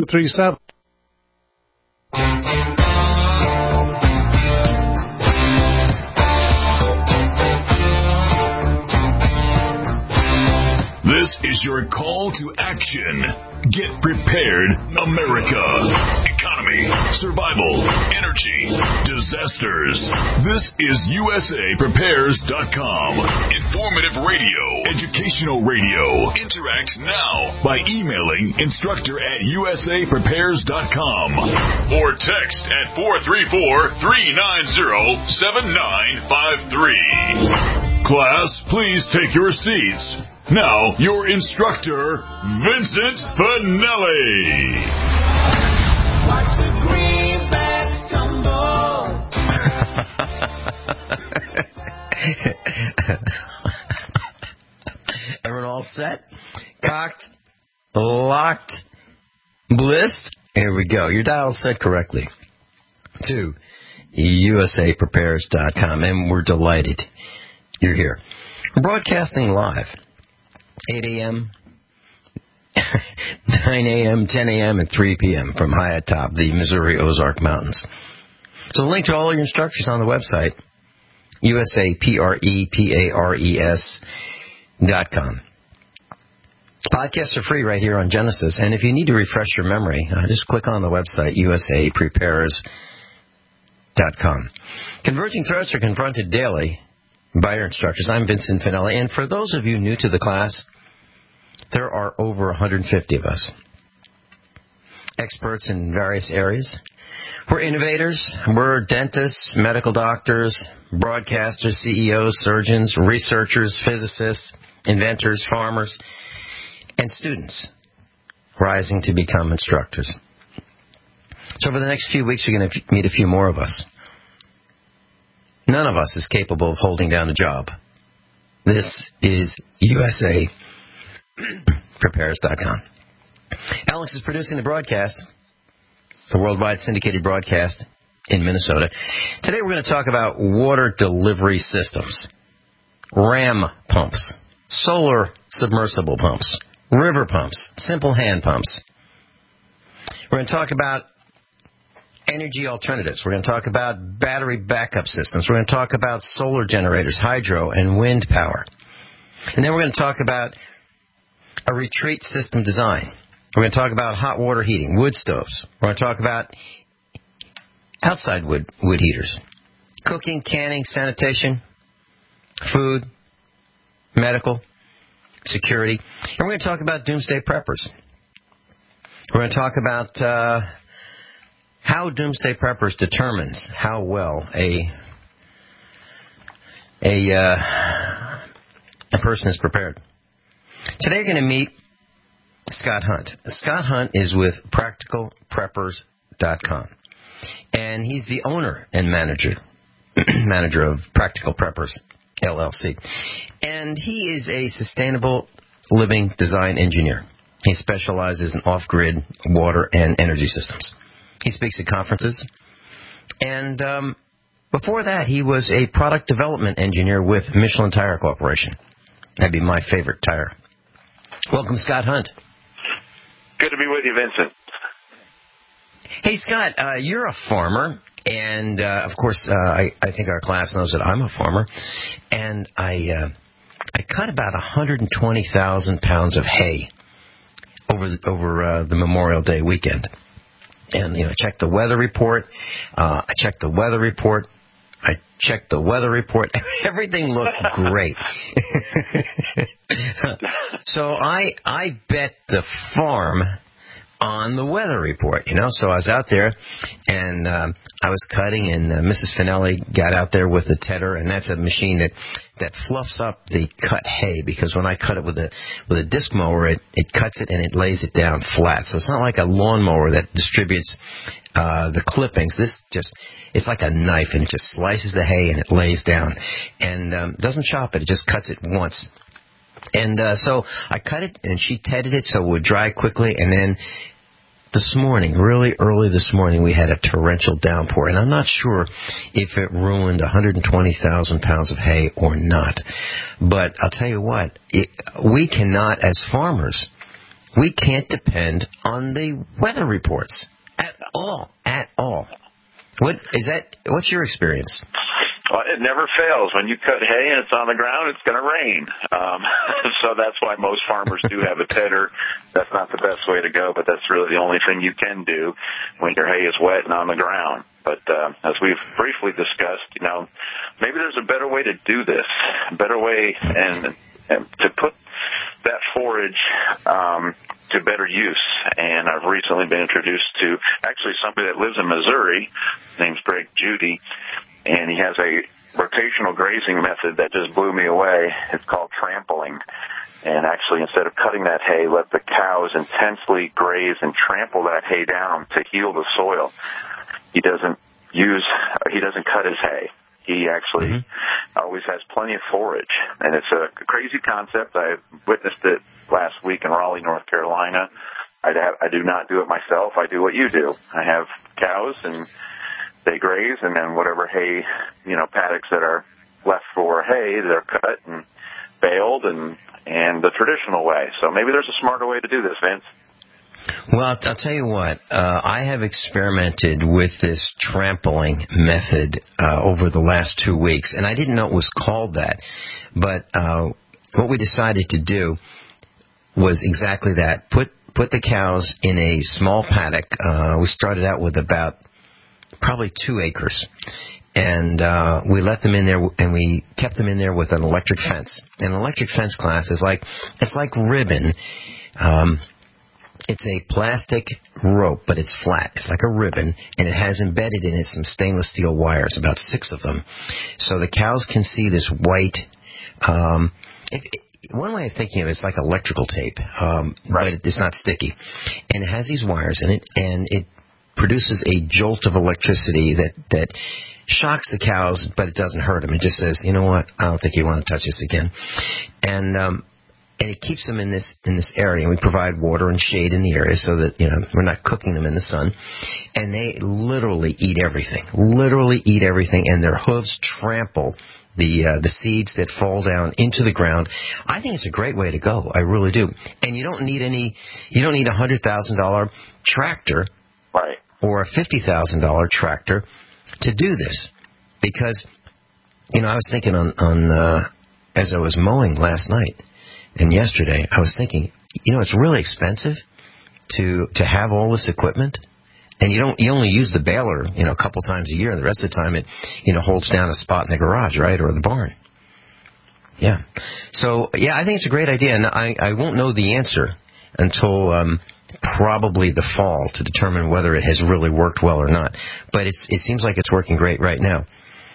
237. This is your call to action. Get prepared, America. Economy, survival, energy, disasters. This is USAPrepares.com. Informative radio, educational radio. Interact now by emailing instructor@USAPrepares.com or text at 434-390-7953. Class, please take your seats. Now, your instructor, Vincent Finelli. Watch the greenbacks tumble. Everyone all set? Cocked? Locked? Blissed? Here we go. Your dial set correctly to USAPrepares.com, and we're delighted you're here. We're broadcasting live. 8 a.m., 9 a.m., 10 a.m., and 3 p.m. from high atop the Missouri Ozark Mountains. So the link to all your instructors on the website, USAPrepares.com. Podcasts are free right here on Genesis, and if you need to refresh your memory, just click on the website, USAPrepares.com. Converging threats are confronted daily by your instructors. I'm Vincent Finelli, and for those of you new to the class, there are over 150 of us, experts in various areas. We're innovators. We're dentists, medical doctors, broadcasters, CEOs, surgeons, researchers, physicists, inventors, farmers, and students rising to become instructors. So over the next few weeks, you're going to meet a few more of us. None of us is capable of holding down a job. This is USAPrepares.com. Alex is producing the broadcast, the worldwide syndicated broadcast in Minnesota. Today we're going to talk about water delivery systems, ram pumps, solar submersible pumps, river pumps, simple hand pumps. We're going to talk about energy alternatives. We're going to talk about battery backup systems. We're going to talk about solar generators, hydro, and wind power. And then we're going to talk about a retreat system design. We're going to talk about hot water heating, wood stoves. We're going to talk about outside wood heaters, cooking, canning, sanitation, food, medical, security. And we're going to talk about doomsday preppers. We're going to talk about how Doomsday Preppers determines how well a person is prepared. Today we're going to meet Scott Hunt. Scott Hunt is with PracticalPreppers.com, and he's the owner and manager of Practical Preppers, LLC. And he is a sustainable living design engineer. He specializes in off-grid water and energy systems. He speaks at conferences. And before that, he was a product development engineer with Michelin Tire Corporation. That'd be my favorite tire. Welcome, Scott Hunt. Good to be with you, Vincent. Hey, Scott, you're a farmer. And, of course, I think our class knows that I'm a farmer. And I cut about 120,000 pounds of hay over the Memorial Day weekend. And, I checked the weather report. I checked the weather report. Everything looked great. So I bet the farm on the weather report, So I was out there, and I was cutting, and Mrs. Finelli got out there with the tedder, and that's a machine that fluffs up the cut hay, because when I cut it with a disc mower, it cuts it and it lays it down flat. So it's not like a lawnmower that distributes the clippings. It's like a knife, and it just slices the hay and it lays down, and doesn't chop it. It just cuts it once. And so I cut it, and she tedded it so it would dry quickly, and then this morning, really early this morning, we had a torrential downpour, and I'm not sure if it ruined 120,000 pounds of hay or not. But I'll tell you what, we cannot, as farmers, we can't depend on the weather reports at all. At all. What's your experience? Well, it never fails. When you cut hay and it's on the ground, it's going to rain. So that's why most farmers do have a tedder. That's not the best way to go, but that's really the only thing you can do when your hay is wet and on the ground. But as we've briefly discussed, maybe there's a better way to do this, a better way and to put that forage to better use. And I've recently been introduced to actually somebody that lives in Missouri. His name's Greg Judy. And he has a rotational grazing method that just blew me away. It's called trampling. And actually, instead of cutting that hay, let the cows intensely graze and trample that hay down to heal the soil. He doesn't cut his hay. He actually always has plenty of forage. And it's a crazy concept. I witnessed it last week in Raleigh, North Carolina. I do not do it myself. I do what you do. I have cows, and they graze, and then whatever hay, paddocks that are left for hay, they're cut and baled and the traditional way. So maybe there's a smarter way to do this, Vince. Well, I'll tell you what. I have experimented with this trampling method over the last 2 weeks, and I didn't know it was called that. But what we decided to do was exactly that. Put the cows in a small paddock. We started out with about probably 2 acres. And we let them in there, and we kept them in there with an electric fence. An electric fence class is like ribbon. It's a plastic rope, but it's flat. It's like a ribbon, and it has embedded in it some stainless steel wires, about 6 of them. So the cows can see this white. One way of thinking of it, it's like electrical tape, but it's not sticky. And it has these wires in it, and it produces a jolt of electricity that shocks the cows, but it doesn't hurt them. It just says, you know what, I don't think you want to touch this again. And it keeps them in this area. And we provide water and shade in the area so that, we're not cooking them in the sun. And they literally eat everything, and their hooves trample the seeds that fall down into the ground. I think it's a great way to go. I really do. And you don't need a $100,000 tractor. Right. Or a $50,000 tractor to do this, because I was thinking on as I was mowing last night and yesterday, I was thinking, it's really expensive to have all this equipment, and you only use the baler a couple times a year, and the rest of the time it holds down a spot in the garage, right, or the barn. Yeah. So I think it's a great idea, and I won't know the answer until probably the fall to determine whether it has really worked well or not. But it seems like it's working great right now.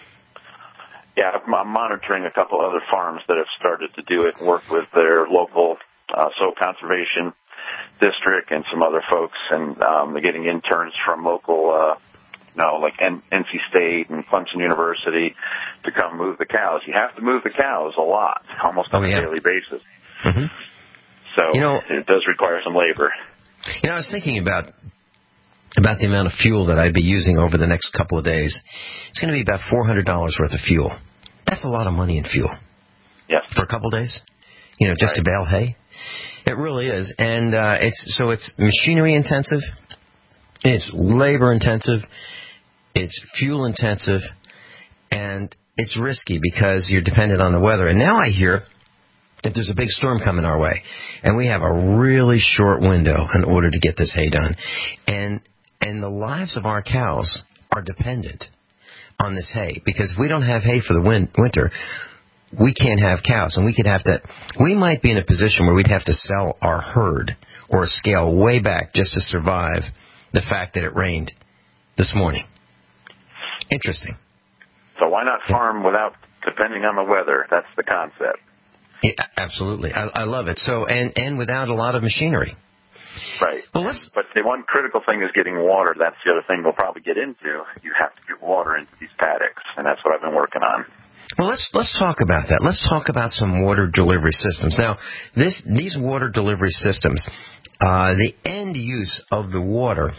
Yeah, I'm monitoring a couple other farms that have started to do it and work with their local soil conservation district and some other folks, and they're getting interns from local, like NC State and Clemson University to come move the cows. You have to move the cows a lot, almost on a daily basis. Mm-hmm. So it does require some labor. I was thinking about the amount of fuel that I'd be using over the next couple of days. It's going to be about $400 worth of fuel. That's a lot of money in fuel. Yes. For a couple of days, just to bale hay. It really is, and it's machinery intensive, it's labor intensive, it's fuel intensive, and it's risky because you're dependent on the weather. And now I hear that there's a big storm coming our way, and we have a really short window in order to get this hay done. And the lives of our cows are dependent on this hay, because if we don't have hay for the winter, we can't have cows, and we might be in a position where we'd have to sell our herd or scale way back just to survive the fact that it rained this morning. Interesting. So why not farm without depending on the weather? That's the concept. Yeah, absolutely. I love it. So, and without a lot of machinery. Right. Well, but the one critical thing is getting water. That's the other thing we'll probably get into. You have to get water into these paddocks, and that's what I've been working on. Well, let's talk about that. Let's talk about some water delivery systems. Now, these water delivery systems, the end use of the water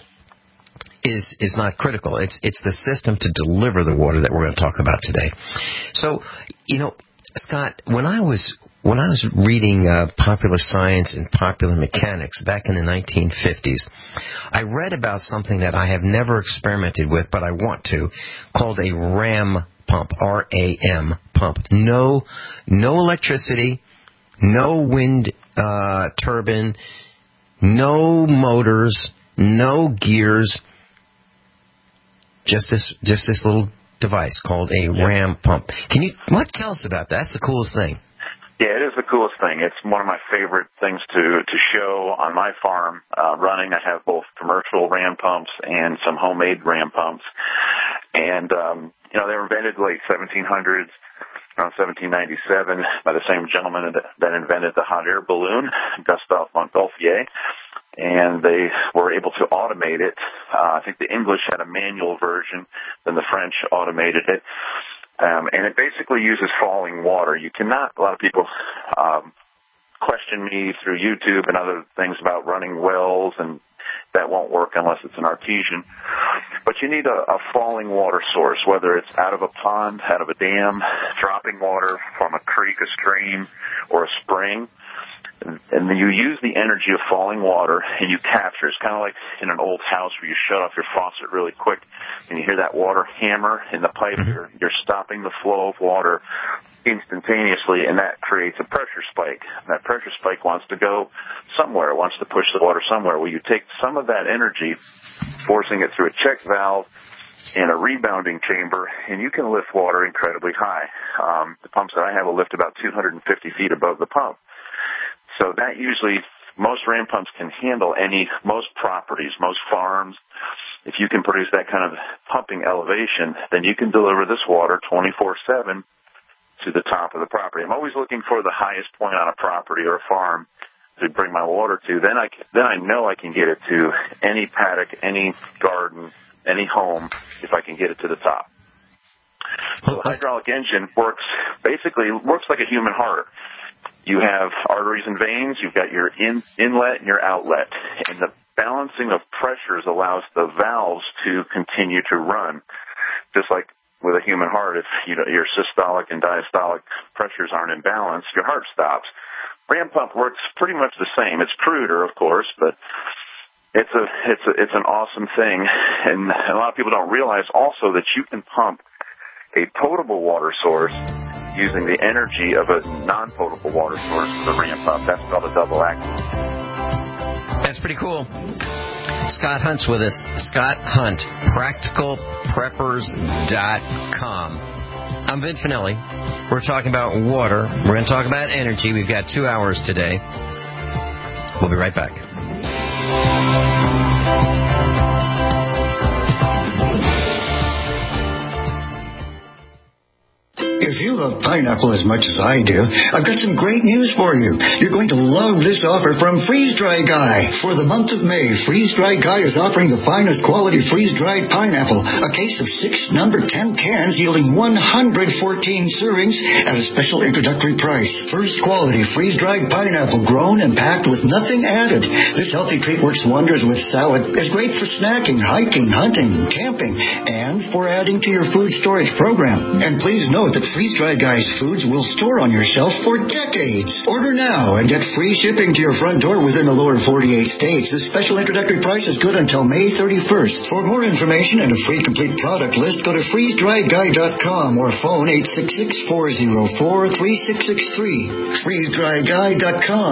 is not critical. It's the system to deliver the water that we're going to talk about today. So, Scott, when I was when I was reading Popular Science and Popular Mechanics back in the 1950s, I read about something that I have never experimented with, but I want to, called a RAM pump, R-A-M pump. No electricity, no wind turbine, no motors, no gears, just this little device called a RAM pump. Tell us about that? That's the coolest thing. Yeah, it is the coolest thing. It's one of my favorite things to show on my farm running. I have both commercial RAM pumps and some homemade RAM pumps. And, they were invented late 1700s, around 1797, by the same gentleman that invented the hot air balloon, Gustave Montgolfier. And they were able to automate it. I think the English had a manual version, then the French automated it. And it basically uses falling water. A lot of people question me through YouTube and other things about running wells, and that won't work unless it's an artesian. But you need a falling water source, whether it's out of a pond, out of a dam, dropping water from a creek, a stream, or a spring. And you use the energy of falling water and you capture. It's kind of like in an old house where you shut off your faucet really quick and you hear that water hammer in the pipe. You're stopping the flow of water instantaneously, and that creates a pressure spike. And that pressure spike wants to go somewhere. It wants to push the water somewhere. Well, you take some of that energy, forcing it through a check valve in a rebounding chamber, and you can lift water incredibly high. The pumps that I have will lift about 250 feet above the pump. So that usually, most RAM pumps can handle most properties, most farms. If you can produce that kind of pumping elevation, then you can deliver this water 24/7 to the top of the property. I'm always looking for the highest point on a property or a farm to bring my water to. Then I know I can get it to any paddock, any garden, any home if I can get it to the top. So the hydraulic engine works like a human heart. You have arteries and veins, you've got your inlet and your outlet, and the balancing of pressures allows the valves to continue to run. Just like with a human heart, if your systolic and diastolic pressures aren't in balance, your heart stops. RAM pump works pretty much the same. It's cruder, of course, but it's an awesome thing. And a lot of people don't realize also that you can pump a potable water source using the energy of a non-potable water source with a RAM pump. That's called a double action. That's pretty cool. Scott Hunt's with us. Scott Hunt, PracticalPreppers.com. I'm Vin Finelli. We're talking about water. We're going to talk about energy. We've got 2 hours today. We'll be right back. If you love pineapple as much as I do, I've got some great news for you. You're going to love this offer from Freeze Dry Guy. For the month of May, Freeze Dry Guy is offering the finest quality freeze-dried pineapple, a case of 6 number 10 cans yielding 114 servings at a special introductory price. First quality freeze-dried pineapple grown and packed with nothing added. This healthy treat works wonders with salad. It's great for snacking, hiking, hunting, camping, and for adding to your food storage program. And please note that Freeze Dry Guy's foods will store on your shelf for decades. Order now and get free shipping to your front door within the lower 48 states. This special introductory price is good until May 31st. For more information and a free complete product list, go to freezedryguy.com or phone 866-404-3663. freezedryguy.com,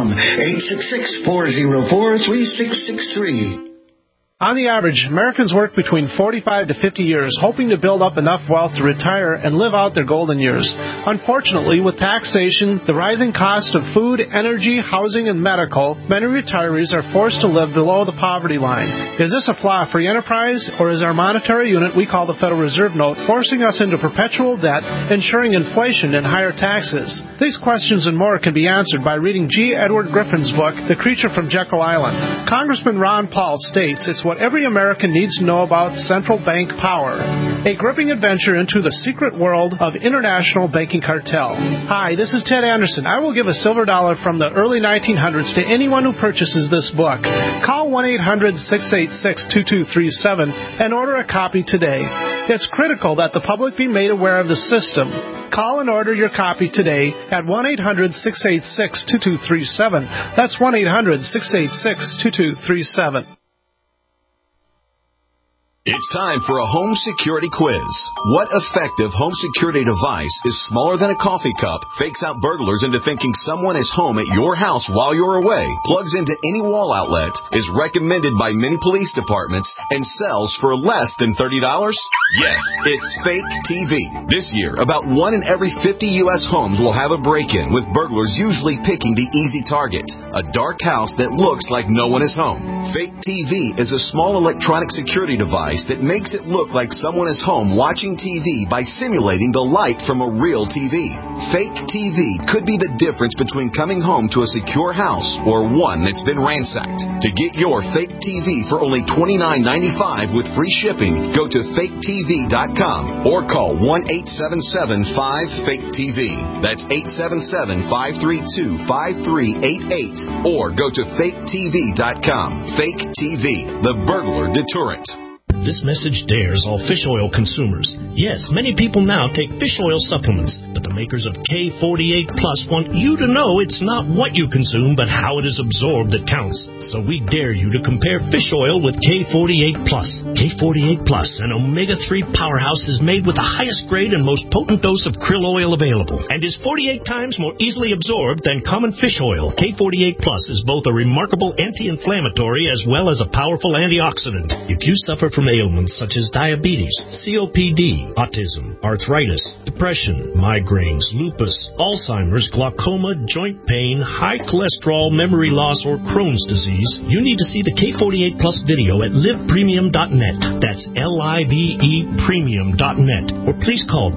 866-404-3663. On the average, Americans work between 45 to 50 years, hoping to build up enough wealth to retire and live out their golden years. Unfortunately, with taxation, the rising cost of food, energy, housing, and medical, many retirees are forced to live below the poverty line. Is this a flaw free enterprise, or is our monetary unit we call the Federal Reserve Note forcing us into perpetual debt, ensuring inflation and higher taxes? These questions and more can be answered by reading G. Edward Griffin's book, The Creature from Jekyll Island. Congressman Ron Paul states it's what every American needs to know about central bank power. A gripping adventure into the secret world of international banking cartel. Hi, this is Ted Anderson. I will give a silver dollar from the early 1900s to anyone who purchases this book. Call 1-800-686-2237 and order a copy today. It's critical that the public be made aware of the system. Call and order your copy today at 1-800-686-2237. That's 1-800-686-2237. It's time for a home security quiz. What effective home security device is smaller than a coffee cup, fakes out burglars into thinking someone is home at your house while you're away, plugs into any wall outlet, is recommended by many police departments, and sells for less than $30? Yes, it's Fake TV. This year, about 1 in every 50 U.S. homes will have a break-in, with burglars usually picking the easy target, a dark house that looks like no one is home. Fake TV is a small electronic security device that makes it look like someone is home watching TV by simulating the light from a real TV. Fake TV could be the difference between coming home to a secure house or one that's been ransacked. To get your Fake TV for only $29.95 with free shipping, go to faketv.com or call 1-877-5-FAKE-TV. That's 877-532-5388 or go to faketv.com. Fake TV, the burglar deterrent. This message dares all fish oil consumers. Yes, many people now take fish oil supplements, but the makers of K48 Plus want you to know it's not what you consume, but how it is absorbed that counts. So we dare you to compare fish oil with K48 Plus. K48 Plus, an omega-3 powerhouse, is made with the highest grade and most potent dose of krill oil available, and is 48 times more easily absorbed than common fish oil. K48 Plus is both a remarkable anti-inflammatory as well as a powerful antioxidant. If you suffer from ailments such as diabetes, COPD, autism, arthritis, depression, migraines, lupus, Alzheimer's, glaucoma, joint pain, high cholesterol, memory loss, or Crohn's disease, you need to see the K48 Plus video at livepremium.net. That's LIVE premium.net. Or please call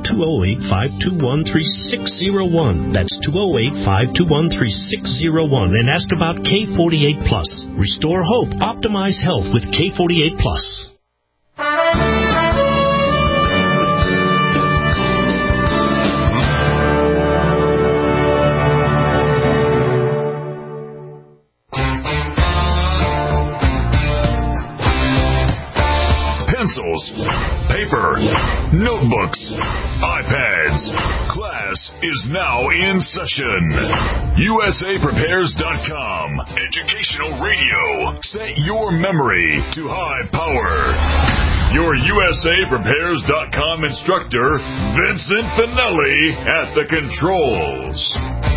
208-521-3601. That's 208-521-3601 and ask about K48 Plus. Restore hope, optimize health with K48 Plus. Pencils, paper, notebooks, iPads. Class is now in session. USAPrepares.com. Educational radio. Set your memory to high power. Your USAPrepares.com instructor, Vincent Finelli, at the controls.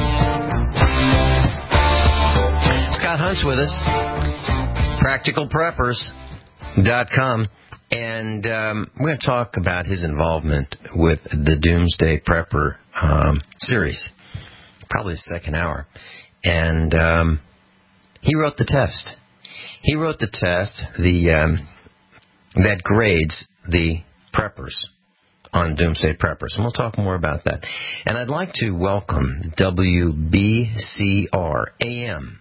Scott Hunt's with us. PracticalPreppers.com. And we're going to talk about his involvement with the Doomsday Prepper series, probably the second hour. And he wrote the test. He wrote the test that grades the preppers on Doomsday Preppers. And we'll talk more about that. And I'd like to welcome WBCR AM,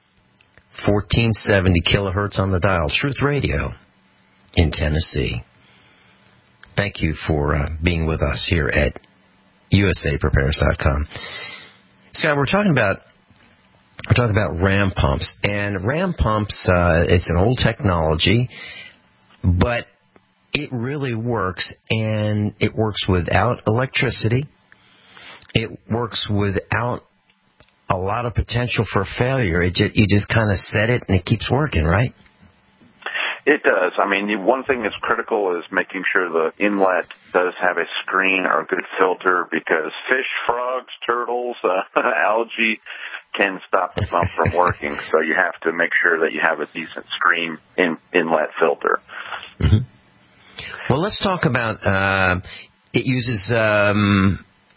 1470 kilohertz on the dial, Truth Radio in Tennessee. Thank you for being with us here at USAPrepares.com. Scott, we're talking about ram pumps, and ram pumps. It's an old technology, but it really works, and it works without electricity. It works without a lot of potential for failure. You just kind of set it, and it keeps working, right? It does. I mean, one thing that's critical is making sure the inlet does have a screen or a good filter, because fish, frogs, turtles, algae can stop the pump from working. So you have to make sure that you have a decent screen inlet filter. Mm-hmm. Well, let's talk about it uses the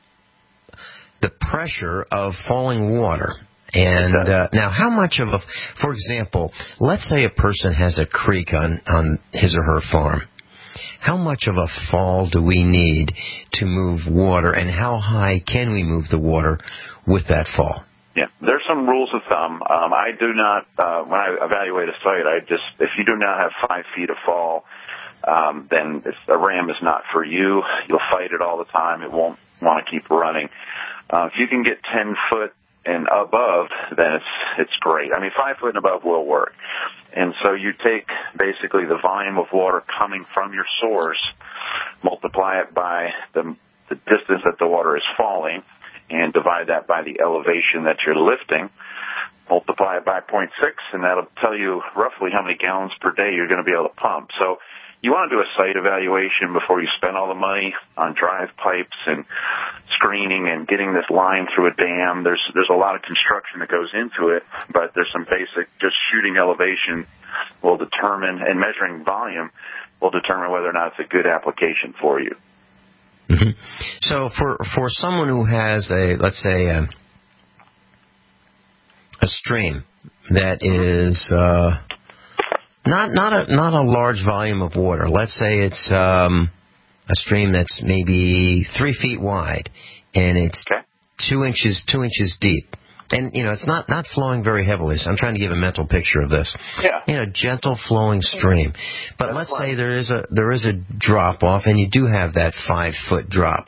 pressure of falling water. And now, how much of for example, let's say a person has a creek on his or her farm. How much of a fall do we need to move water, and how high can we move the water with that fall? Yeah, there's some rules of thumb. I do not, when I evaluate a site, if you do not have 5 feet of fall, then a ram is not for you. You'll fight it all the time. It won't want to keep running. If you can get 10 foot and above, then it's great. I mean, 5 foot and above will work. And so you take basically the volume of water coming from your source, multiply it by the distance that the water is falling, and divide that by the elevation that you're lifting, multiply it by 0.6, and that'll tell you roughly how many gallons per day you're going to be able to pump. So you want to do a site evaluation before you spend all the money on drive pipes and screening and getting this line through a dam. There's a lot of construction that goes into it, but there's some basic, just shooting elevation will determine, and measuring volume will determine whether or not it's a good application for you. Mm-hmm. So for someone who has let's say a stream that is not a large volume of water. Let's say it's a stream that's maybe 3 feet wide and it's 2 inches deep. And, it's not flowing very heavily, so I'm trying to give a mental picture of this. Yeah. Gentle flowing stream. But let's say there is a drop off, and you do have that 5-foot drop.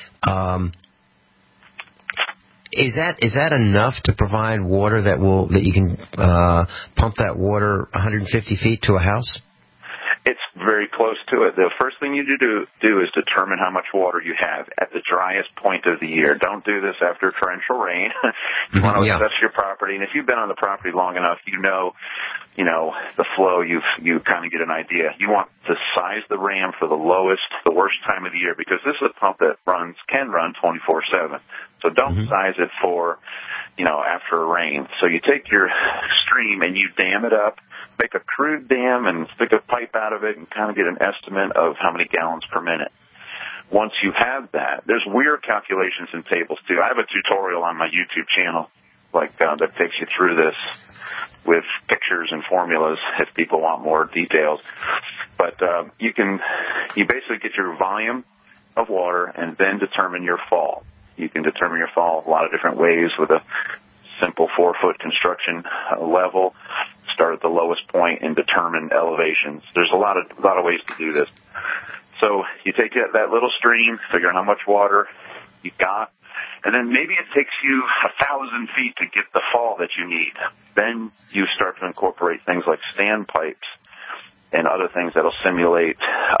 Is that enough to provide water that you can pump that water 150 feet to a house? It's very close to it. The first thing you do is determine how much water you have at the driest point of the year. Don't do this after torrential rain. You want to assess your property, and if you've been on the property long enough, you know the flow. You kind of get an idea. You want to size the ram for the worst time of the year, because this is a pump that can run 24/7. So don't size it for after a rain. So you take your stream and you dam it up. Make a crude dam and stick a pipe out of it and kind of get an estimate of how many gallons per minute. Once you have that, there's weird calculations and tables too. I have a tutorial on my YouTube channel that takes you through this with pictures and formulas if people want more details. But you basically get your volume of water and then determine your fall. You can determine your fall a lot of different ways with a simple 4-foot construction level. Start at the lowest point and determine elevations. There's a lot of ways to do this. So you take that little stream, figure out how much water you got, and then maybe it takes you 1,000 feet to get the fall that you need. Then you start to incorporate things like standpipes and other things that'll simulate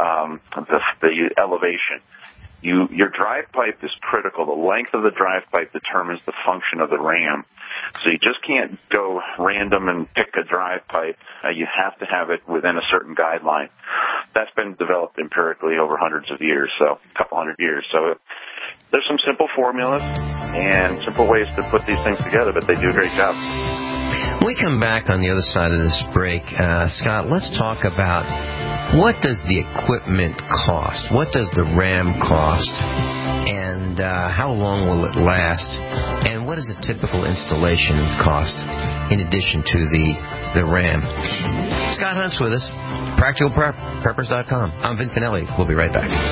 the elevation. Your drive pipe is critical. The length of the drive pipe determines the function of the ram. So you just can't go random and pick a drive pipe. You have to have it within a certain guideline. That's been developed empirically over hundreds of years, so a couple hundred years. So there's some simple formulas and simple ways to put these things together, but they do a great job. When we come back on the other side of this break, Scott, let's talk about what does the equipment cost? What does the RAM cost? And how long will it last? And what is a typical installation cost in addition to the RAM? Scott Hunt's with us, PracticalPreppers.com. I'm Vin Finelli. We'll be right back.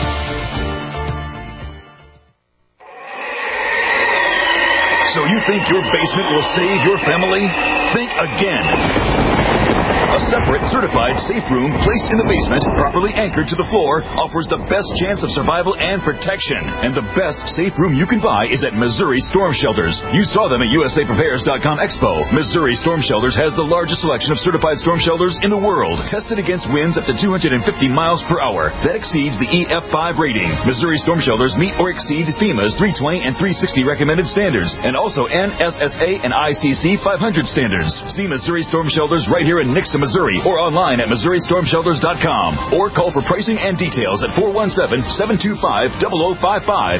So you think your basement will save your family? Think again. A separate, certified safe room placed in the basement, properly anchored to the floor, offers the best chance of survival and protection. And the best safe room you can buy is at Missouri Storm Shelters. You saw them at USAPrepares.com Expo. Missouri Storm Shelters has the largest selection of certified storm shelters in the world, tested against winds up to 250 miles per hour. That exceeds the EF5 rating. Missouri Storm Shelters meet or exceed FEMA's 320 and 360 recommended standards, and also NSSA and ICC 500 standards. See Missouri Storm Shelters right here in Nixa, Missouri, or online at MissouriStormShelters.com, or call for pricing and details at 417-725-0055,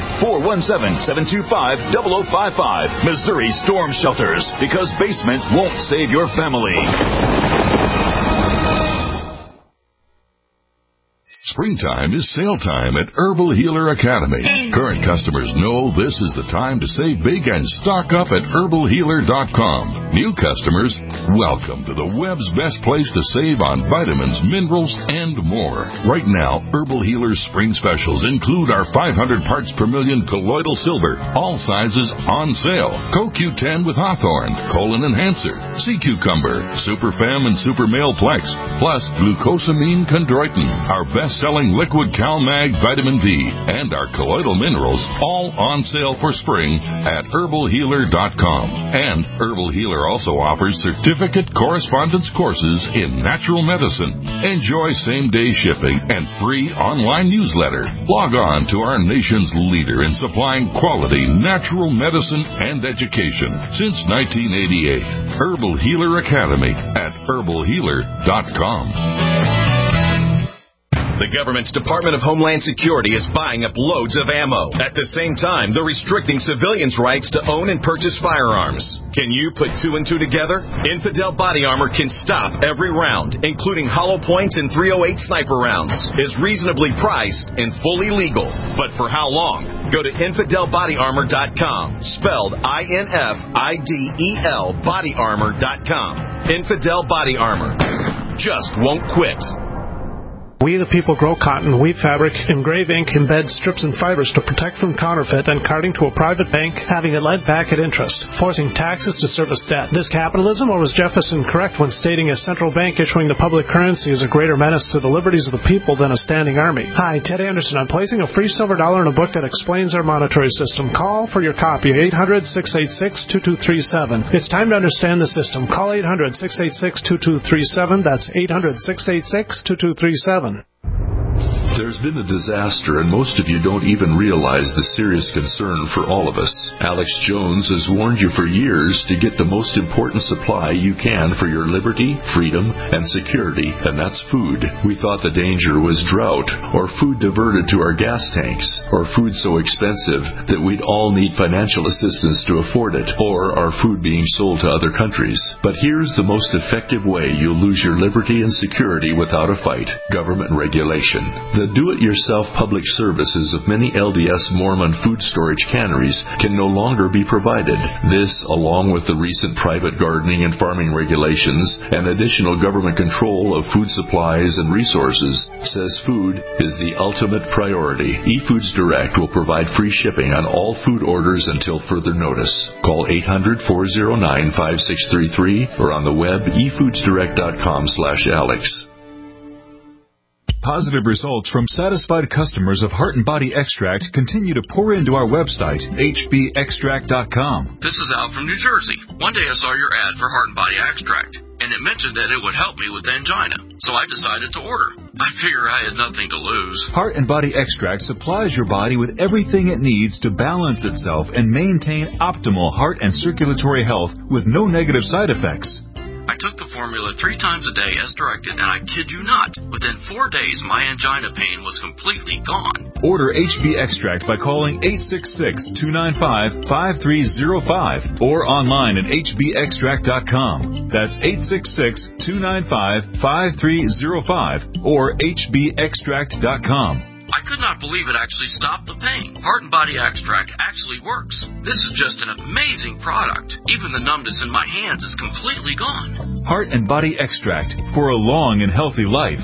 417-725-0055. Missouri Storm Shelters, because basements won't save your family. Springtime is sale time at Herbal Healer Academy. Current customers know this is the time to save big and stock up at herbalhealer.com. New customers, welcome to the web's best place to save on vitamins, minerals, and more. Right now, Herbal Healer's spring specials include our 500 parts per million colloidal silver, all sizes on sale, CoQ10 with Hawthorne, Colon Enhancer, Sea Cucumber, Super Fem and Super Male Plex, plus glucosamine chondroitin, our best-selling liquid CalMag vitamin D, and our colloidal minerals, all on sale for spring at herbalhealer.com. And Herbal Healer also offers certificate correspondence courses in natural medicine. Enjoy same-day shipping and free online newsletter. Log on to our nation's leader in supplying quality natural medicine and education since 1988. Herbal Healer Academy at herbalhealer.com. The government's Department of Homeland Security is buying up loads of ammo. At the same time, they're restricting civilians' rights to own and purchase firearms. Can you put two and two together? Infidel Body Armor can stop every round, including hollow points and .308 sniper rounds. Is reasonably priced and fully legal. But for how long? Go to InfidelBodyArmor.com, spelled INFIDEL bodyarmor.com. Infidel Body Armor. Just won't quit. We the people grow cotton, weave fabric, engrave ink, embed strips and fibers to protect from counterfeit and carting to a private bank, having it lent back at interest, forcing taxes to service debt. This capitalism, or was Jefferson correct when stating a central bank issuing the public currency is a greater menace to the liberties of the people than a standing army? Hi, Ted Anderson. I'm placing a free silver dollar in a book that explains our monetary system. Call for your copy, 800-686-2237. It's time to understand the system. Call 800-686-2237. That's 800-686-2237. There's been a disaster, and most of you don't even realize the serious concern for all of us. Alex Jones has warned you for years to get the most important supply you can for your liberty, freedom, and security, and that's food. We thought the danger was drought, or food diverted to our gas tanks, or food so expensive that we'd all need financial assistance to afford it, or our food being sold to other countries. But here's the most effective way you'll lose your liberty and security without a fight: government regulation. The do-it-yourself public services of many LDS Mormon food storage canneries can no longer be provided. This, along with the recent private gardening and farming regulations and additional government control of food supplies and resources, says food is the ultimate priority. eFoods Direct will provide free shipping on all food orders until further notice. Call 800-409-5633 or on the web efoodsdirect.com/Alex. Positive results from satisfied customers of Heart and Body Extract continue to pour into our website, hbextract.com. This is Al from New Jersey. One day I saw your ad for Heart and Body Extract, and it mentioned that it would help me with angina, so I decided to order. I figure I had nothing to lose. Heart and Body Extract supplies your body with everything it needs to balance itself and maintain optimal heart and circulatory health with no negative side effects. I took the formula 3 times a day as directed, and I kid you not, within 4 days my angina pain was completely gone. Order HB Extract by calling 866-295-5305 or online at hbextract.com. That's 866-295-5305 or hbextract.com. I could not believe it actually stopped the pain. Heart and Body Extract actually works. This is just an amazing product. Even the numbness in my hands is completely gone. Heart and Body Extract for a long and healthy life.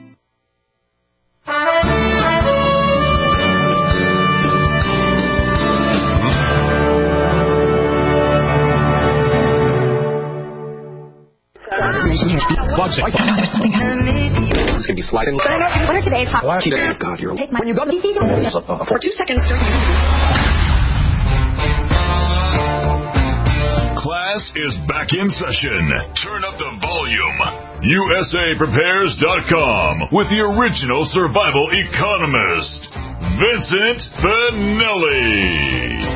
It's going to be sliding. What are today's hot? God, you're take my, when you go to the for 2 seconds. Class is back in session. Turn up the volume. USAPrepares.com with the original survival economist, Vincent Finelli.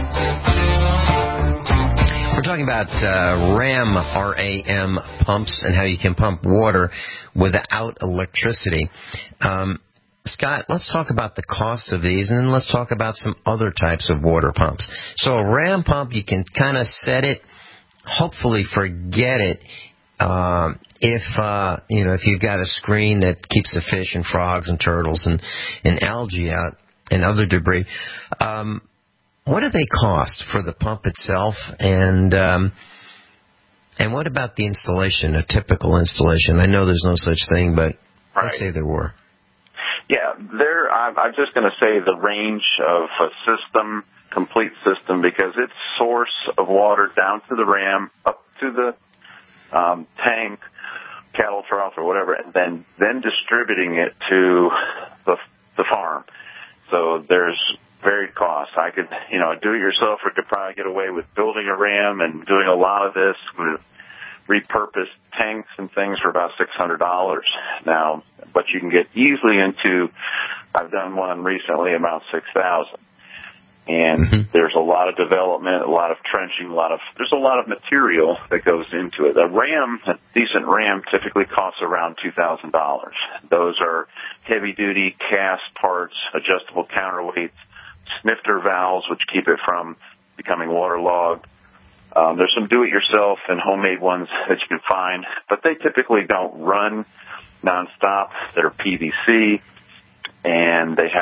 We're talking about RAM, R-A-M pumps and how you can pump water without electricity. Scott, let's talk about the cost of these, and then let's talk about some other types of water pumps. So a RAM pump, you can kind of set it, hopefully forget it, if you've got a screen that keeps the fish and frogs and turtles and algae out and other debris, what do they cost for the pump itself? And what about the installation, a typical installation? I know there's no such thing, but let's say there were. Yeah, I'm just going to say the range of a system, complete system, because it's source of water down to the ram, up to the tank, cattle trough or whatever, and then distributing it to the farm. So there's varied costs. I could, do-it-yourselfer could probably get away with building a ram and doing a lot of this with repurposed tanks and things for about $600 now, but you can get easily into, I've done one recently about $6,000. And there's a lot of development, a lot of trenching, there's a lot of material that goes into it. A decent ram typically costs around $2,000. Those are heavy duty cast parts, adjustable counterweights, snifter valves, which keep it from becoming waterlogged. There's some do-it-yourself and homemade ones that you can find, but they typically don't run nonstop. They're PVC, and they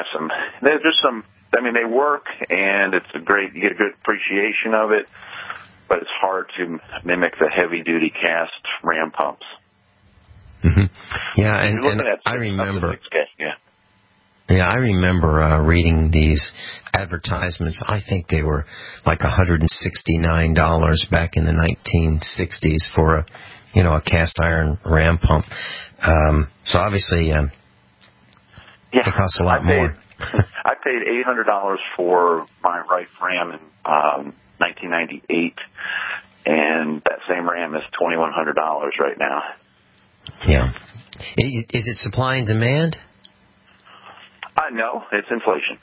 work, and you get a good appreciation of it, but it's hard to mimic the heavy-duty cast ram pumps. Mm-hmm. Yeah, and I remember. Yeah, I remember reading these advertisements. I think they were like $169 back in the 1960s for a cast iron ram pump. So obviously, it costs a lot more. I paid $800 for my Rife ram in 1998, and that same ram is $2,100 right now. Yeah. Is it supply and demand? No, it's inflation.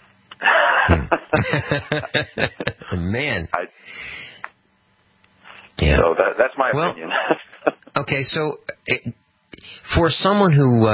Man. So that's my opinion. Okay, so for someone who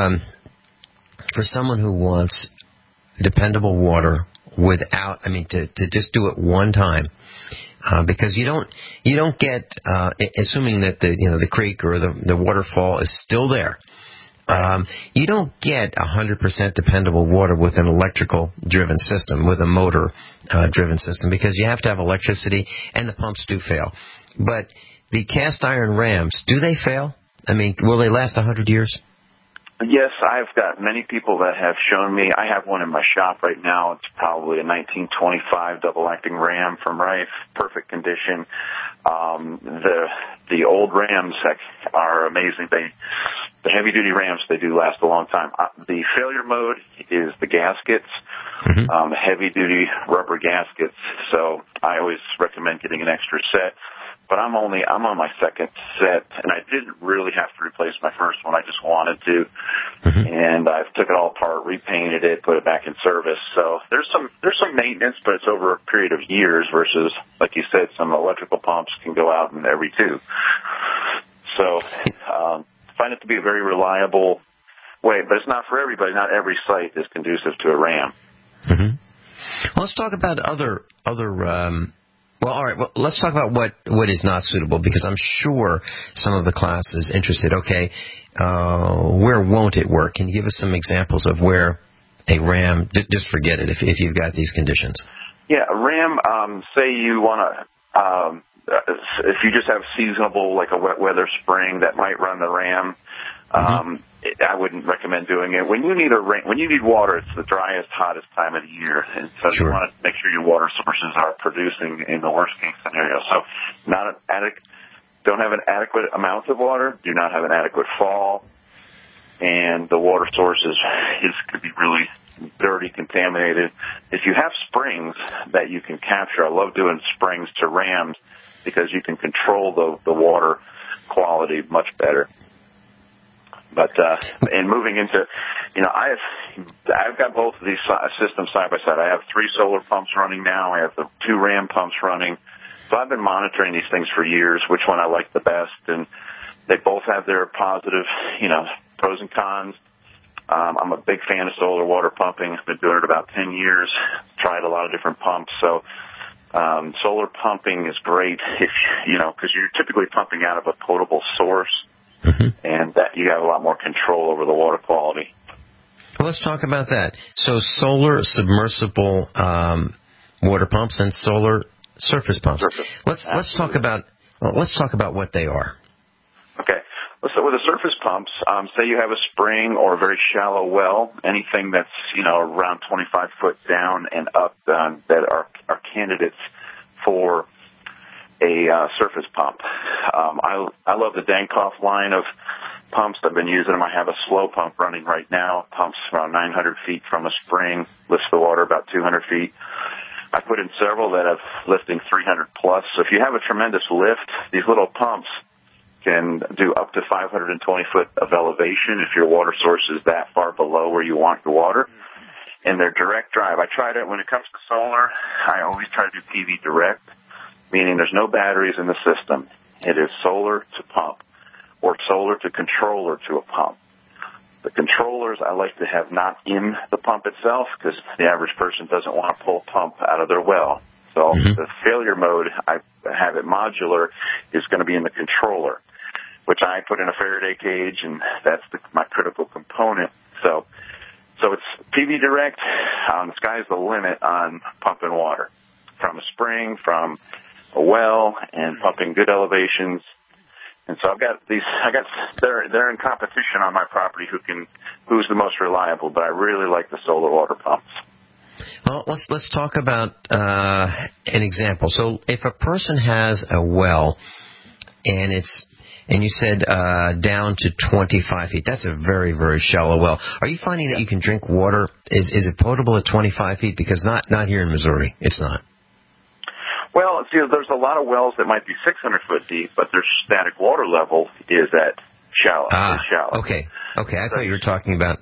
wants dependable water without, to just do it one time, because you don't get, assuming that the creek or the waterfall is still there. You don't get 100% dependable water with an electrical-driven system, with a motor-driven system, because you have to have electricity, and the pumps do fail. But the cast-iron rams, do they fail? Will they last 100 years? Yes, I've got many people that have shown me. I have one in my shop right now. It's probably a 1925 double-acting ram from Rife, perfect condition. The old rams are amazing. The heavy-duty rams, they do last a long time. The failure mode is the gaskets, the heavy-duty rubber gaskets. So I always recommend getting an extra set. But I'm on my second set, and I didn't really have to replace my first one. I just wanted to, and I took it all apart, repainted it, put it back in service. So there's some maintenance, but it's over a period of years versus, like you said, some electrical pumps can go out in every 2. So find it to be a very reliable way, but it's not for everybody. Not every site is conducive to a ram. Well, let's talk about other. Well, all right. Well, let's talk about what is not suitable, because I'm sure some of the class is interested. Okay, where won't it work? Can you give us some examples of where a ram? Just forget it if you've got these conditions. Yeah, a ram. Say you want to. If you just have seasonable, like a wet weather spring, that might run the ram. I wouldn't recommend doing it. When you need water, it's the driest, hottest time of the year, and so you want to make sure your water sources are producing in the worst case scenario. So, don't have an adequate amount of water, do not have an adequate fall, and the water source could be really dirty, contaminated. If you have springs that you can capture, I love doing springs to rams because you can control the water quality much better. But and moving into, I've got both of these systems side by side. I have 3 solar pumps running now. I have the 2 ram pumps running. So I've been monitoring these things for years, which one I like the best, and they both have their positive, pros and cons. I'm a big fan of solar water pumping. I've been doing it about 10 years. Tried a lot of different pumps. So solar pumping is great if because you're typically pumping out of a potable source. and that you have a lot more control over the water quality. Well, let's talk about that. So solar submersible water pumps and solar surface pumps. Let's talk about what they are. Okay. So with the surface pumps, say you have a spring or a very shallow well, anything that's around 25 foot down and up that are candidates for a surface pump. I love the Dankoff line of pumps. I've been using them. I have a slow pump running right now. Pumps around 900 feet from a spring, lifts the water about 200 feet. I put in several that have lifting 300 plus. So if you have a tremendous lift, these little pumps can do up to 520 foot of elevation if your water source is that far below where you want your water. And they're direct drive. I tried it when it comes to solar. I always try to do PV direct, meaning there's no batteries in the system. It is solar to pump or solar to controller to a pump. The controllers I like to have not in the pump itself because the average person doesn't want to pull a pump out of their well. So the failure mode, I have it modular, is going to be in the controller, which I put in a Faraday cage, and that's my critical component. So it's PV direct. The sky's the limit on pumping water from a spring, from a well, and pumping good elevations. And so they're in competition on my property who's the most reliable, but I really like the solar water pumps. Well, let's talk about an example. So if a person has a well and you said down to 25 feet, that's a very, very shallow well. Are you finding that you can drink water? Is it potable at 25 feet? Because not here in Missouri, it's not. Well, there's a lot of wells that might be 600 foot deep, but their static water level is at shallow. Okay. I thought you were talking about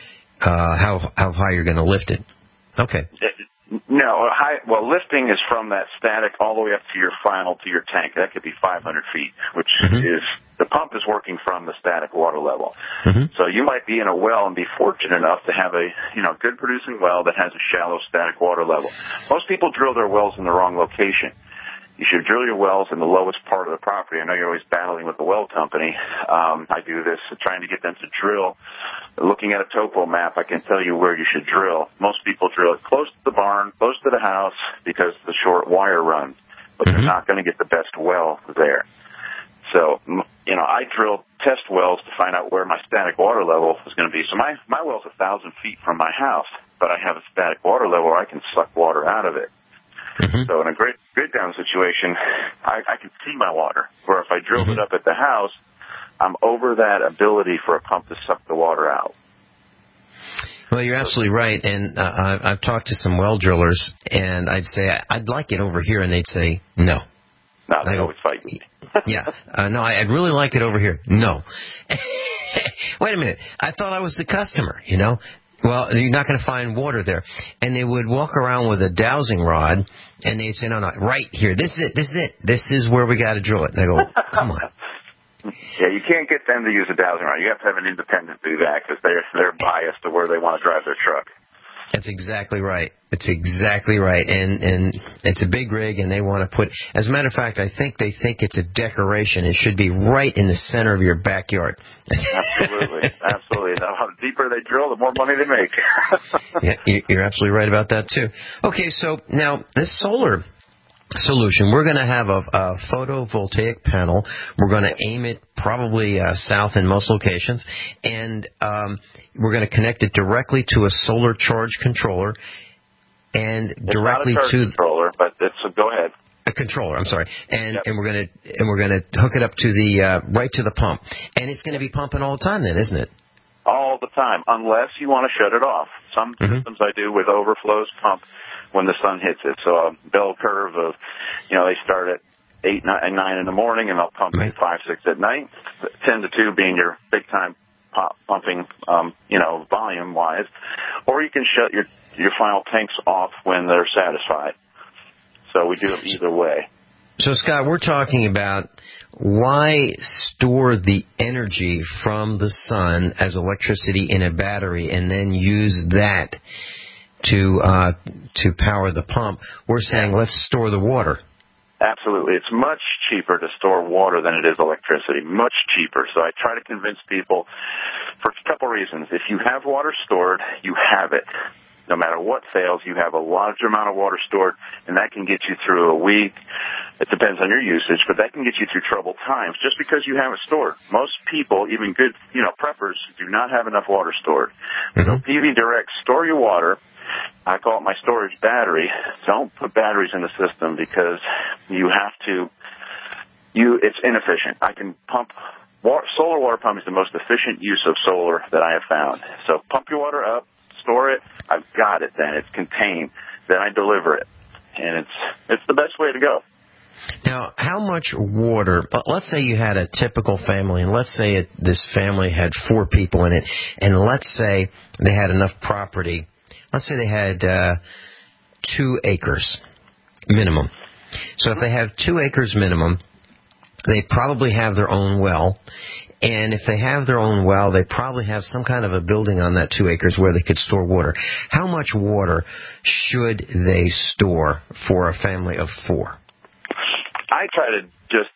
how high you're going to lift it. Okay. No, lifting is from that static all the way up to your tank. That could be 500 feet, which is, the pump is working from the static water level. So you might be in a well and be fortunate enough to have a, good producing well that has a shallow static water level. Most people drill their wells in the wrong location. You should drill your wells in the lowest part of the property. I know you're always battling with the well company. I do this, trying to get them to drill. Looking at a topo map, I can tell you where you should drill. Most people drill it close to the barn, close to the house, because the short wire runs. But they're not going to get the best well there. So, I drill test wells to find out where my static water level is going to be. So my well's 1,000 feet from my house, but I have a static water level where I can suck water out of it. So in a grid down situation, I can see my water. Where if I drilled it up at the house, I'm over that ability for a pump to suck the water out. Well, you're absolutely right. And I've talked to some well drillers, and I'd say, I'd like it over here, and they'd say, no. No, they always fight me. No, I'd really like it over here. No. Wait a minute. I thought I was the customer, Well, you're not going to find water there. And they would walk around with a dowsing rod, and they'd say, no, right here. This is it. This is where we got to drill it. And I go, come on. Yeah, you can't get them to use a dowsing rod. You have to have an independent do that because they're biased to where they want to drive their truck. That's exactly right. It's exactly right. And it's a big rig, and they want to put... As a matter of fact, I think they think it's a decoration. It should be right in the center of your backyard. Absolutely. Absolutely. The deeper they drill, the more money they make. Yeah, you're absolutely right about that, too. Okay, so now this solar solution, we're going to have a photovoltaic panel. We're going to aim it probably south in most locations, and we're going to connect it directly to a solar charge controller, and it's directly not a charge controller, but go ahead. A controller, I'm sorry, and we're going to hook it up to the right to the pump, and it's going to be pumping all the time, then, isn't it? All the time, unless you want to shut it off. Some systems I do with overflows pump when the sun hits it. So a bell curve of, they start at 8, 9 in the morning, and they'll pump at 5, 6 at night. 10 to 2 being your big time pumping, volume wise. Or you can shut your final tanks off when they're satisfied. So we do it either way. So, Scott, we're talking about why store the energy from the sun as electricity in a battery and then use that to power the pump. We're saying let's store the water. Absolutely. It's much cheaper to store water than it is electricity. Much cheaper. So I try to convince people for a couple reasons. If you have water stored, you have it. No matter what fails, you have a large amount of water stored, and that can get you through a week. It depends on your usage, but that can get you through troubled times just because you have it stored. Most people, even good, preppers, do not have enough water stored. So PV Direct, store your water. I call it my storage battery. Don't put batteries in the system because you have to. It's inefficient. I can pump. Solar water pump is the most efficient use of solar that I have found. So pump your water up, store it. I've got it. Then it's contained. Then I deliver it, and it's the best way to go. Now, how much water, let's say you had a typical family, and let's say this family had 4 people in it, and let's say they had enough property. Let's say they had 2 acres minimum. So if they have 2 acres minimum, they probably have their own well. And if they have their own well, they probably have some kind of a building on that 2 acres where they could store water. How much water should they store for a family of 4? I try to just,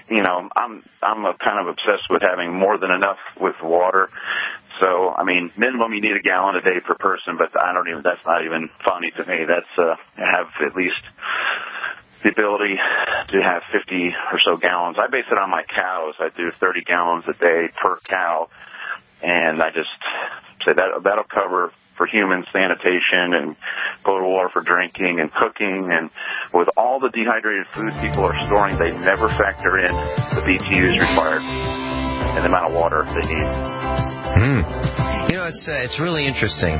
I'm kind of obsessed with having more than enough with water. So, minimum you need a gallon a day per person, but that's not even funny to me. That's, have at least the ability to have 50 or so gallons. I base it on my cows. I do 30 gallons a day per cow, and I just say that'll cover for human sanitation and potable water for drinking and cooking. And with all the dehydrated food people are storing, they never factor in the BTUs required and the amount of water they need. It's really interesting.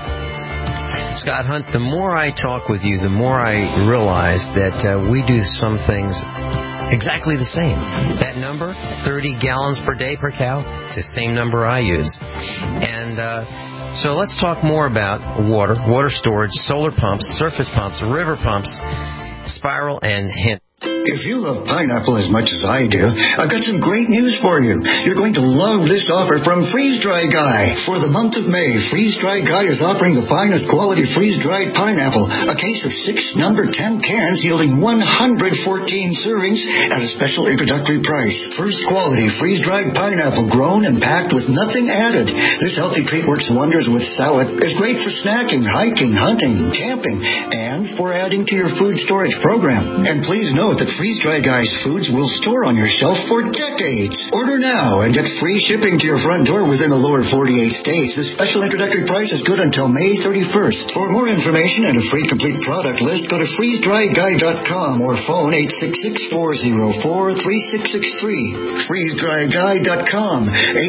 Scott Hunt, the more I talk with you, the more I realize that we do some things exactly the same. That number, 30 gallons per day per cow, it's the same number I use. And so let's talk more about water storage, solar pumps, surface pumps, river pumps, Spiral and Hint. If you love pineapple as much as I do, I've got some great news for you. You're going to love this offer from Freeze Dry Guy. For the month of May, Freeze Dry Guy is offering the finest quality freeze-dried pineapple, a case of 6 number 10 cans yielding 114 servings at a special introductory price. First quality freeze-dried pineapple grown and packed with nothing added. This healthy treat works wonders with salad. It's great for snacking, hiking, hunting, camping, and for adding to your food storage program. And please note that Freeze Dry Guy's foods will store on your shelf for decades. Order now and get free shipping to your front door within the lower 48 states. This special introductory price is good until May 31st. For more information and a free complete product list, go to freezedryguy.com or phone 866-404-3663. freezedryguy.com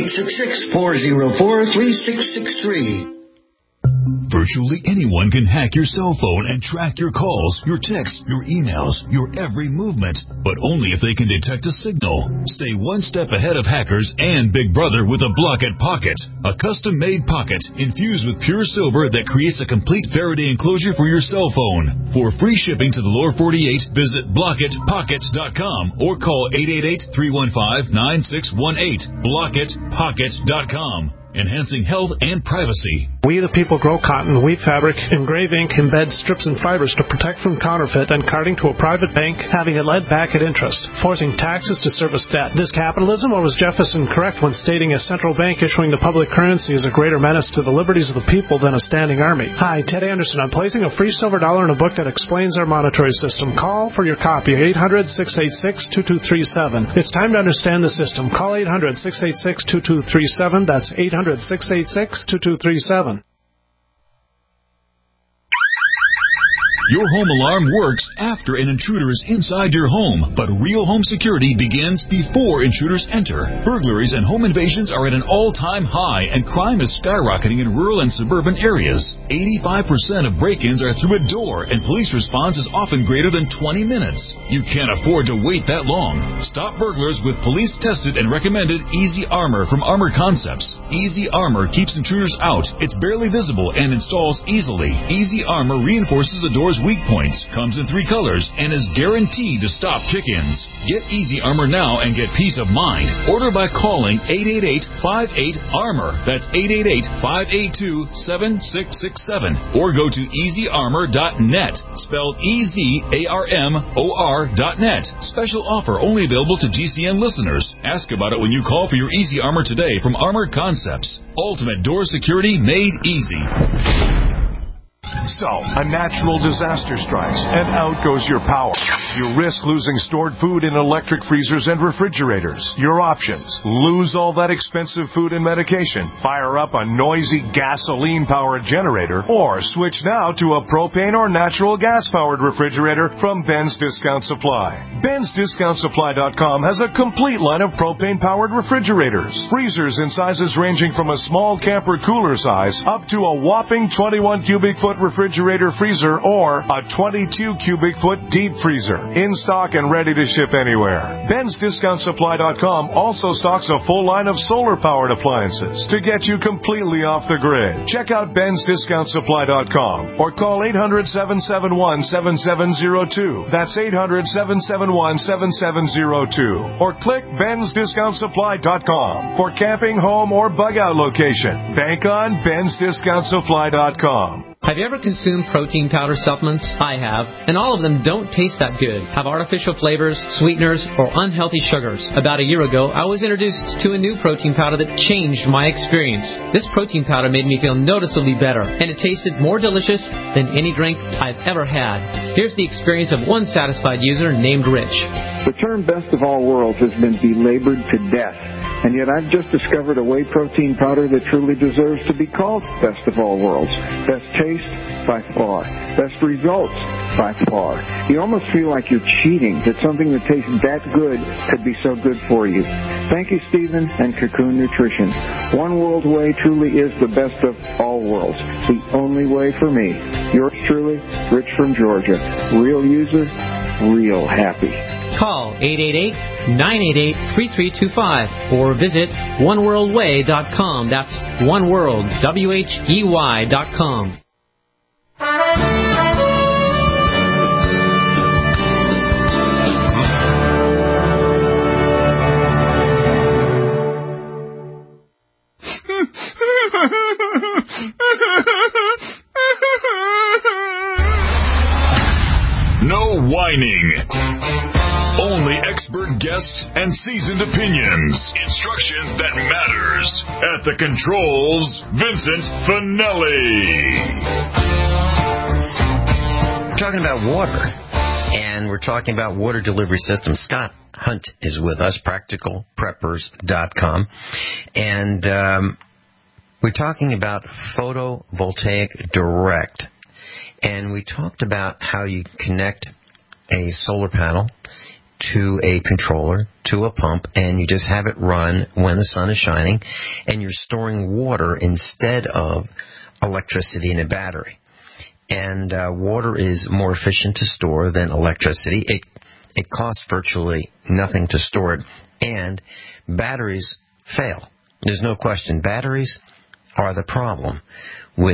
866-404-3663. Virtually anyone can hack your cell phone and track your calls, your texts, your emails, your every movement, but only if they can detect a signal. Stay one step ahead of hackers and Big Brother with a Blockit Pocket, a custom-made pocket infused with pure silver that creates a complete Faraday enclosure for your cell phone. For free shipping to the lower 48, visit blockitpockets.com or call 888-315-9618. blockitpockets.com. Enhancing health and privacy. We the people grow cotton, weave fabric, engrave ink, embed strips and fibers to protect from counterfeit and carting to a private bank, having it led back at interest, forcing taxes to service debt. This capitalism, or was Jefferson correct when stating a central bank issuing the public currency is a greater menace to the liberties of the people than a standing army? Hi, Ted Anderson. I'm placing a free silver dollar in a book that explains our monetary system. Call for your copy, 800-686-2237. It's time to understand the system. Call 800-686-2237. That's 800-686-2237. Your home alarm works after an intruder is inside your home, but real home security begins before intruders enter. Burglaries and home invasions are at an all-time high, and crime is skyrocketing in rural and suburban areas. 85% of break-ins are through a door, and police response is often greater than 20 minutes. You can't afford to wait that long. Stop burglars with police-tested and recommended Easy Armor from Armor Concepts. Easy Armor keeps intruders out. It's barely visible and installs easily. Easy Armor reinforces the door's weak points, comes in 3 colors, and is guaranteed to stop kick-ins. Get Easy Armor now and get peace of mind. Order by calling 888-58-ARMOR. That's 888-582-7667. Or go to easyarmor.net, spelled EZARMOR.net. Special offer only available to GCN listeners. Ask about it when you call for your Easy Armor today from Armored Concepts. Ultimate door security made easy. So, a natural disaster strikes, and out goes your power. You risk losing stored food in electric freezers and refrigerators. Your options: lose all that expensive food and medication, fire up a noisy gasoline-powered generator, or switch now to a propane or natural gas-powered refrigerator from Ben's Discount Supply. Ben'sDiscountSupply.com has a complete line of propane-powered refrigerators. Freezers in sizes ranging from a small camper cooler size up to a whopping 21 cubic foot refrigerator freezer or a 22 cubic foot deep freezer. In stock and ready to ship anywhere. Ben'sDiscountSupply.com also stocks a full line of solar-powered appliances to get you completely off the grid. Check out Ben'sDiscountSupply.com or call 800-771-7702. That's 800-771-7702. Or click Ben'sDiscountSupply.com for camping, home, or bug-out location. Bank on Ben'sDiscountSupply.com. Have you ever consumed protein powder supplements? I have, and all of them don't taste that good, have artificial flavors, sweeteners, or unhealthy sugars. About a year ago, I was introduced to a new protein powder that changed my experience. This protein powder made me feel noticeably better, and it tasted more delicious than any drink I've ever had. Here's the experience of one satisfied user named Rich. The term best of all worlds has been belabored to death. And yet I've just discovered a whey protein powder that truly deserves to be called best of all worlds. Best taste, by far. Best results, by far. You almost feel like you're cheating, that something that tastes that good could be so good for you. Thank you, Stephen and Cocoon Nutrition. One World Whey truly is the best of all worlds. The only way for me. Yours truly, Rich from Georgia. Real user, real happy. Call 888-988-3325 or visit oneworldwhey.com. That's oneworld, WHEY.com. No whining. Only expert guests and seasoned opinions. Instruction that matters. At the controls, Vincent Finelli. We're talking about water, and we're talking about water delivery systems. Scott Hunt is with us, practicalpreppers.com, and we're talking about Photovoltaic Direct. And we talked about how you connect a solar panel to a controller, to a pump, and you just have it run when the sun is shining, and you're storing water instead of electricity in a battery. And water is more efficient to store than electricity. It costs virtually nothing to store it, and batteries fail. There's no question. Batteries are the problem with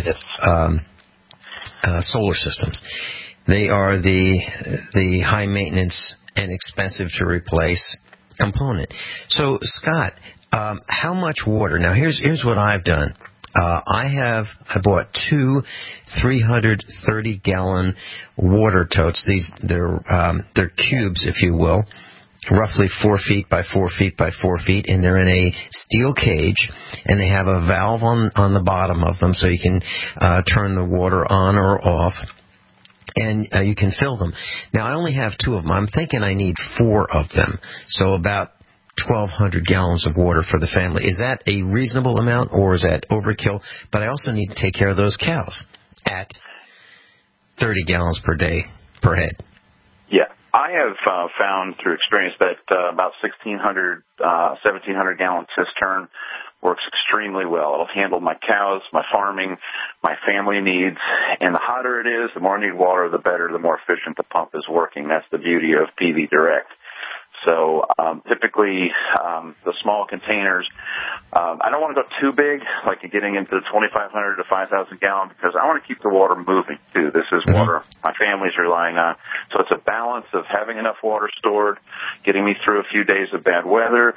solar systems. They are the high maintenance and expensive to replace component. So, Scott, how much water? Now, here's what I've done. I bought 2 330-gallon water totes. They're cubes, if you will, roughly 4 feet by 4 feet by 4 feet, and they're in a steel cage, and they have a valve on the bottom of them so you can turn the water on or off. And you can fill them. Now, I only have 2 of them. I'm thinking I need 4 of them, so about 1,200 gallons of water for the family. Is that a reasonable amount, or is that overkill? But I also need to take care of those cows at 30 gallons per day per head. Yeah, I have found through experience that about 1,600, 1,700-gallon cistern works extremely well. It'll handle my cows, my farming, my family needs. And the hotter it is, the more I need water, the better, the more efficient the pump is working. That's the beauty of PV Direct. So typically the small containers, I don't want to go too big, like getting into the 2,500 to 5,000 gallon, because I want to keep the water moving too. This is water my family's relying on. So it's a balance of having enough water stored, getting me through a few days of bad weather,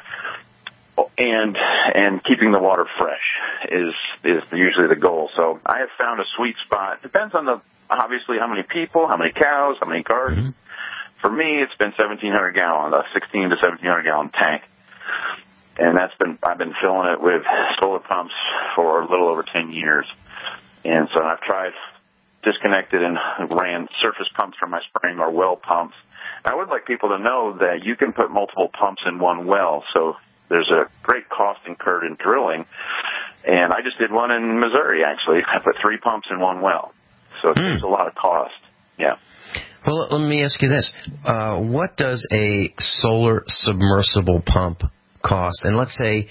and keeping the water fresh is usually the goal. So I have found a sweet spot. Depends on obviously how many people, how many cows, how many gardens. For me, it's been 1,700 gallon, a 16 to 1,700 gallon tank. And I've been filling it with solar pumps for a little over 10 years. And so I've tried disconnected and ran surface pumps for my spring or well pumps. I would like people to know that you can put multiple pumps in one well. So there's a great cost incurred in drilling. And I just did one in Missouri, actually. I put 3 pumps in one well. So it saves a lot of cost. Yeah. Well, let me ask you this. What does a solar submersible pump cost? And let's say,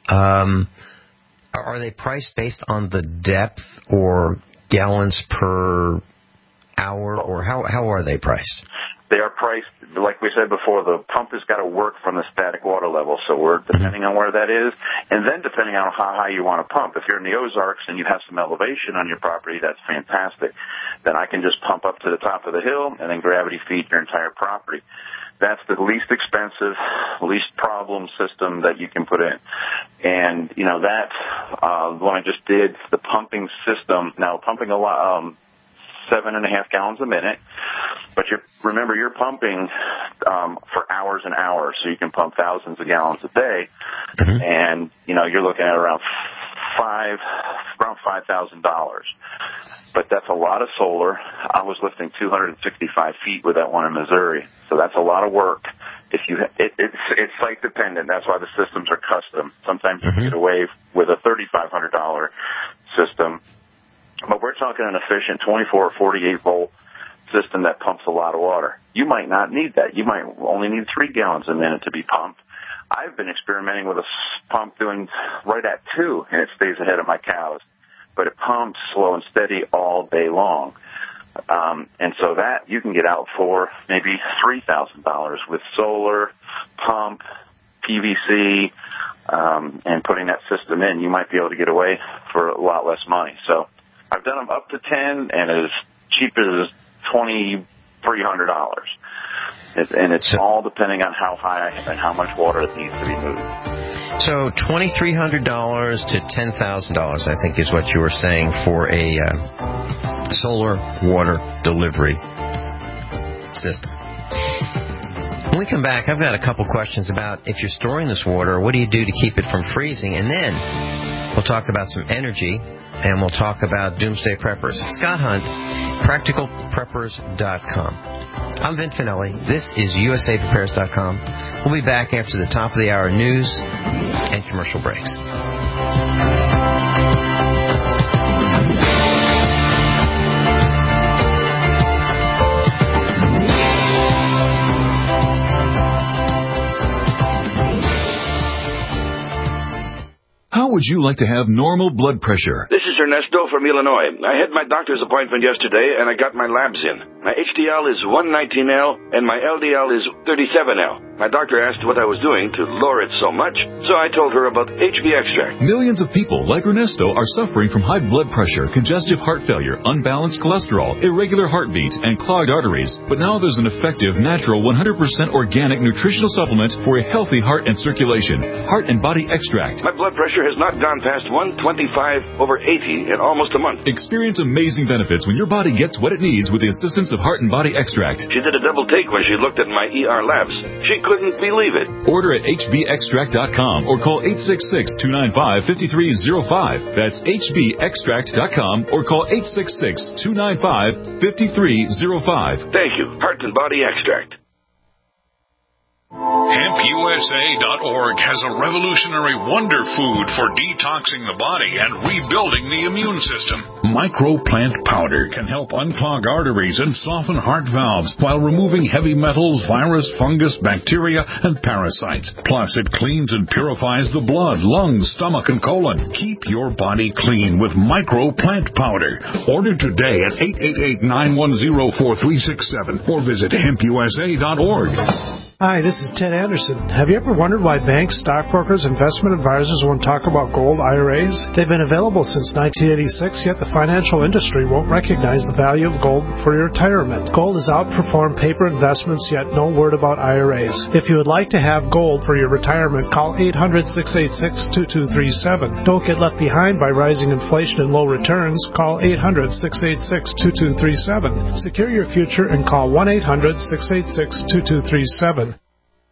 are they priced based on the depth or gallons per hour, or how are they priced? They are priced, like we said before, the pump has got to work from the static water level, so we're depending on where that is, and then depending on how high you want to pump. If you're in the Ozarks and you have some elevation on your property, that's fantastic. Then I can just pump up to the top of the hill and then gravity feed your entire property. That's the least expensive, least problem system that you can put in. And, that when I just did the pumping system, now pumping a lot, 7.5 gallons a minute, but remember you're pumping for hours and hours, so you can pump thousands of gallons a day, and you're looking at around $5,000. But that's a lot of solar. I was lifting 265 feet with that one in Missouri, so that's a lot of work. It's site dependent. That's why the systems are custom. Sometimes you can get away with a $3,500 system. But we're talking an efficient 24 or 48 volt system that pumps a lot of water. You might not need that. You might only need 3 gallons a minute to be pumped. I've been experimenting with a pump doing right at 2, and it stays ahead of my cows. But it pumps slow and steady all day long. And so that you can get out for maybe $3,000 with solar, pump, PVC, and putting that system in. You might be able to get away for a lot less money. So I've done them up to 10 and as cheap as $2,300. And it's all depending on how high and how much water it needs to be moved. So $2,300 to $10,000, I think, is what you were saying for a solar water delivery system. When we come back, I've got a couple questions about if you're storing this water, what do you do to keep it from freezing? And then we'll talk about some energy, and we'll talk about doomsday preppers. Scott Hunt, PracticalPreppers.com. I'm Vin Finelli. This is USAPrepares.com. We'll be back after the top of the hour news and commercial breaks. How would you like to have normal blood pressure? This is Ernesto from Illinois. I had my doctor's appointment yesterday, and I got my labs in. My HDL is 119L, and my LDL is 37L. My doctor asked what I was doing to lower it so much, so I told her about HB Extract. Millions of people like Ernesto are suffering from high blood pressure, congestive heart failure, unbalanced cholesterol, irregular heartbeat, and clogged arteries. But now there's an effective, natural, 100% organic nutritional supplement for a healthy heart and circulation. Heart and Body Extract. My blood pressure has not gone past 125/80 in almost a month. Experience amazing benefits when your body gets what it needs with the assistance of Heart and Body Extract. She did a double take when she looked at my ER labs. She couldn't believe it. Order at hbextract.com or call 866-295-5305. That's hbextract.com or call 866-295-5305. Thank you. Heart and Body Extract. HempUSA.org has a revolutionary wonder food for detoxing the body and rebuilding the immune system. Microplant powder can help unclog arteries and soften heart valves while removing heavy metals, virus, fungus, bacteria, and parasites. Plus, it cleans and purifies the blood, lungs, stomach, and colon. Keep your body clean with Microplant powder. Order today at 888-910-4367 or visit HempUSA.org. Hi, this is Ted Anderson. Have you ever wondered why banks, stockbrokers, investment advisors won't talk about gold IRAs? They've been available since 1986, yet the financial industry won't recognize the value of gold for your retirement. Gold has outperformed paper investments, yet no word about IRAs. If you would like to have gold for your retirement, call 800-686-2237. Don't get left behind by rising inflation and low returns. Call 800-686-2237. Secure your future and call 1-800-686-2237.